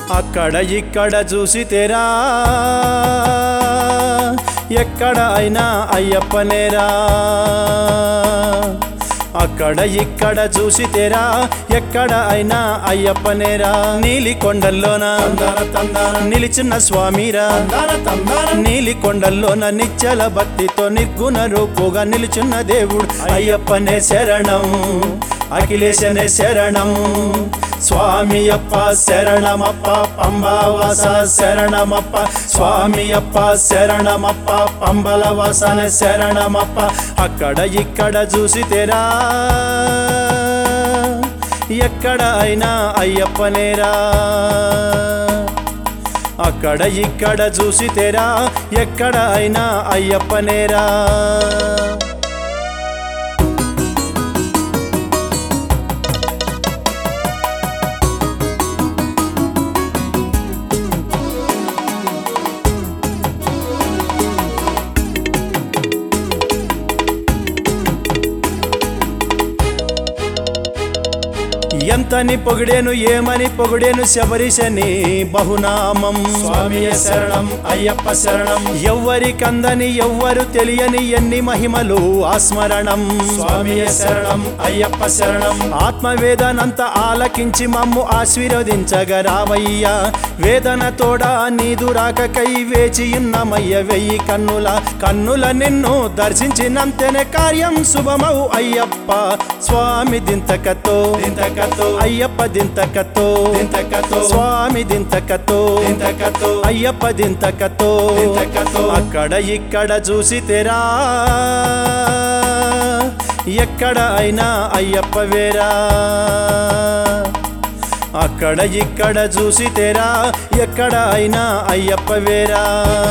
అక్కడ ఇక్కడ చూసితేరా ఎక్కడ అయినా అయ్యప్పనేరా అక్కడ ఇక్కడ చూసితేరా ఎక్కడ అయినా అయ్యప్పనేరా నీలి కొండల్లోన నిలిచిన స్వామిరా నీలి కొండల్లోన నిశ్చల భక్తితో నిర్గుణ రూపుగా నిలుచున్న దేవుడు అయ్యప్పనే శరణం అఖిలేశనే శరణం స్వామియప్ప శరణమప్ప పంబావాస శరణమప్ప స్వామియప్ప శరణమప్ప పంబలవాసన శరణమప్ప అక్కడ ఇక్కడ చూసితేరా ఎక్కడ అయినా అయ్యప్పనేరా అక్కడ ఇక్కడ చూసితేరా ఎక్కడ అయినా అయ్యప్పనేరా ఎంతని పొగిడేను ఏమని పొగిడేను శబరిశని బహునామం స్వామియే శరణం అయ్యప్ప శరణం ఎవ్వరికందని ఎవ్వరు తెలియని ఎన్ని మహిమలు ఆస్మరణం స్వామియే శరణం అయ్యప్ప శరణం ఆత్మవేదనంత ఆలకించి మమ్ము ఆశీర్వదించగ రావయ్యా వేదన తోడా నీదు రాకకై వేచియున్నమయ్య వెయ్యి కన్నుల నిన్ను దర్శించినంతనే కార్యం శుభమౌ అయ్యప్ప స్వామి దింతకతో అయ్యప్ప దింతకతో స్వామి దింతకతో అయ్యప్ప దింతకతో అక్కడ ఇక్కడ చూసితేరా ఎక్కడ అయినా అయ్యప్ప వేరా అక్కడ ఇక్కడ చూసితేరా ఎక్కడ అయినా అయ్యప్ప వేరా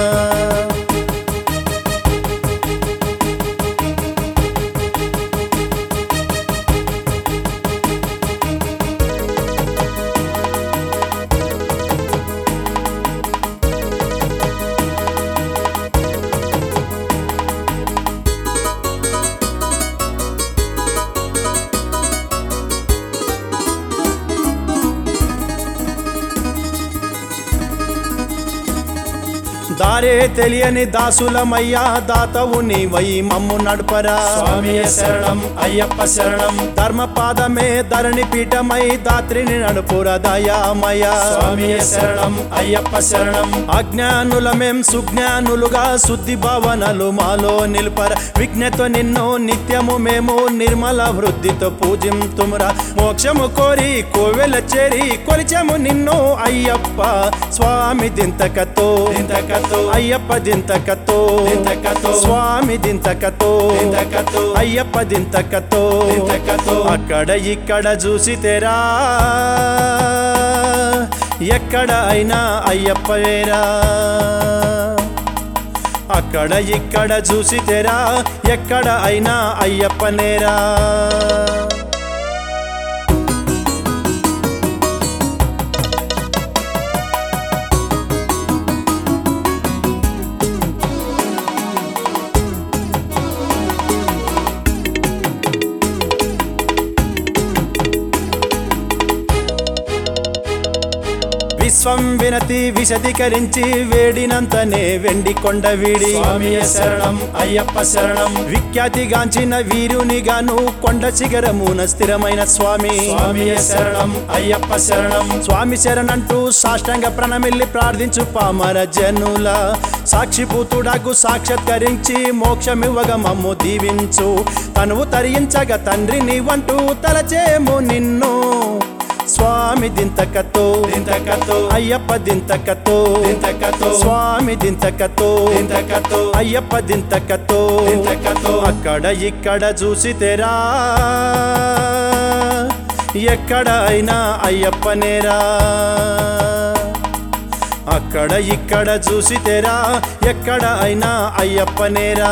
దారే తెలియని దాసులమయ్యా దాతవు నీవై మమ్ము నడుపరా స్వామియే శరణం అయ్యప్ప శరణం ధర్మపాదమే ధరణి పీఠమై దాత్రిని నడుపుర దయామయ స్వామియే శరణం అయ్యప్ప శరణం అజ్ఞానులమేం సుజ్ఞానులుగా శుద్ధి భావనలు మాలో నిలుపర విజ్ఞతో నిన్ను నిత్యము మేము నిర్మల వృద్ధితో పూజింతుమురా మోక్షము కోరి కోవెల చేరి కొలిచెము నిన్ను అయ్యప్ప స్వామి దింతకతో అయ్యప్ప దింతకతో స్వామి దింతకతో అయ్యప్ప దింతకతో అక్కడ ఇక్కడ చూసితేరా ఎక్కడ అయినా అయ్యప్ప వేరా అక్కడ ఇక్కడ చూసితేరా ఎక్కడ అయినా అయ్యప్పనేరా విశ్వం వినతి విశదీకరించి వేడినంతనే వెండి కొండ వీడి స్వామియే శరణం అయ్యప్ప శరణం విఖ్యాతిగాంచిన వీరునిగాను కొండ శిఖరమున స్థిరమైన స్వామి స్వామియే శరణం అయ్యప్ప శరణం స్వామి శరణంటూ సాష్టాంగ ప్రణమిల్లి ప్రార్థించు పామర జనుల సాక్షిభూతుడకు సాక్షాత్కరించి మోక్షమివ్వగ మమ్ము దీవించు తనువు తరించగ తండ్రి నీవంటూ తలచేము నిన్ను స్వామి దింతకతో అయ్యప్ప దింతకతో స్వామి దింతకతో అయ్యప్ప దింతకతో అక్కడ ఇక్కడ చూసితేరా ఎక్కడ అయినా అయ్యప్పనేరా అక్కడ ఇక్కడ చూసితేరా ఎక్కడ అయినా అయ్యప్పనేరా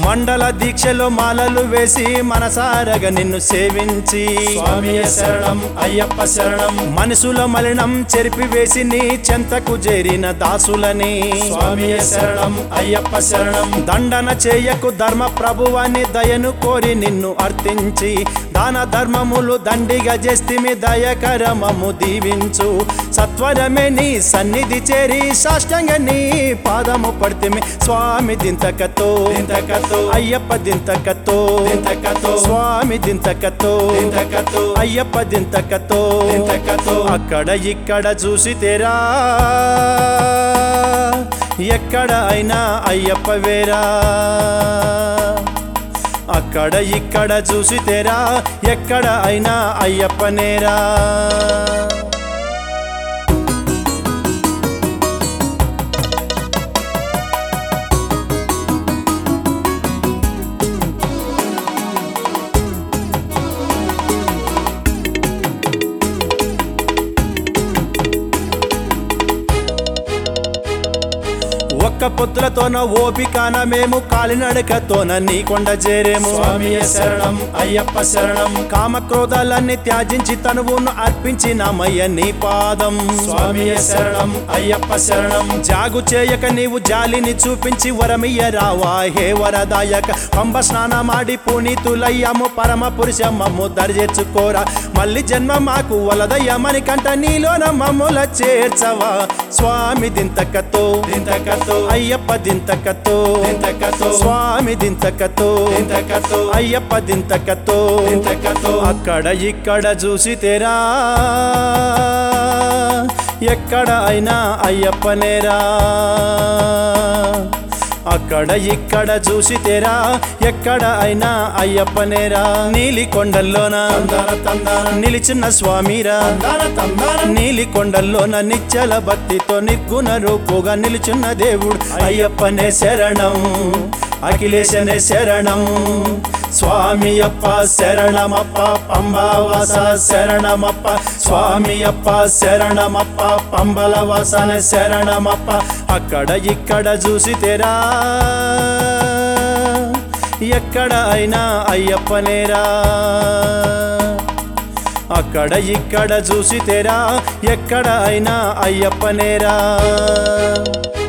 మండల దీక్షలో మాలలు వేసి మనసారగా నిన్ను సేవించి స్వామియే శరణం అయ్యప్ప శరణం మనసుల మలినం చెరిపివేసి నీ చెంతకు చేరిన దాసులని స్వామియే శరణం అయ్యప్ప శరణం దండన చేయకు ధర్మ ప్రభువాని దయను కోరి నిన్ను అర్థించి దాన ధర్మములు దండిగా చేస్తిమి దయకరమము దీవించు సత్వరమే నీ సన్నిధి చేరి సాష్టంగ నీ పాదము పడితిమి స్వామి దింతకతో దింతకతో అయ్యప్ప దింతకతో దింతకతో స్వామి దింతకతో దింతకతో అయ్యప్ప దింతకతో దింతకతో అక్కడ ఇక్కడ చూసితేరా ఎక్కడ అయినా అయ్యప్ప వేరా అక్కడ ఇక్కడ చూసితేరా ఎక్కడ అయినా అయ్యప్ప నేరా ఒక్క పొత్తులతోన ఓపికాన మేము కాలినడకతోన నీ కొండ చేరేము స్వామియే శరణం అయ్యప్ప శరణం కామక్రోధాలన్నీ త్యాజించి తనువును అర్పించినామయ్య నీ పాదం స్వామియే శరణం అయ్యప్ప శరణం జాగు చేయక నీవు జాలిని చూపించి వరమియ్య రావా హే వరదాయక పంబ స్నానమాడి పునీతులయ్యము పరమ పురుషమ్మము దర్జేర్చుకోరా మళ్ళీ జన్మ మాకు వలదయ్యమని కంట నీలోన మమ్ముల చేర్చవా స్వామి దింతకతో దింతకతో అయ్యప్ప దింతకతో దింతకతో స్వామి దింతకతో దింతకతో అయ్యప్ప దింతకతో దింతకతో అక్కడ ఇక్కడ చూసితేరా ఎక్కడ అయినా అయ్యప్ప నేరా అక్కడ ఇక్కడ చూసితేరా ఎక్కడ అయినా అయ్యప్ప నేరా నీలి కొండల్లోన తందాన తందాన నిలిచిన స్వామిరా తందాన తందాన నీలి కొండల్లోన నిశ్చల భక్తితో నిర్గుణ రూపుగా నిలుచున్న దేవుడు అయ్యప్పనే శరణం అఖిలేశనే శరణం స్వామియప్ప శరణమప్ప పంబావాస శరణమప్ప స్వామియప్ప శరణమప్ప పంబలవాసన శరణమప్ప అక్కడ ఇక్కడ చూసితేరా ఎక్కడ అయినా అయ్యప్ప నేరా అక్కడ ఇక్కడ చూసితేరా ఎక్కడ అయినా అయ్యప్ప నేరా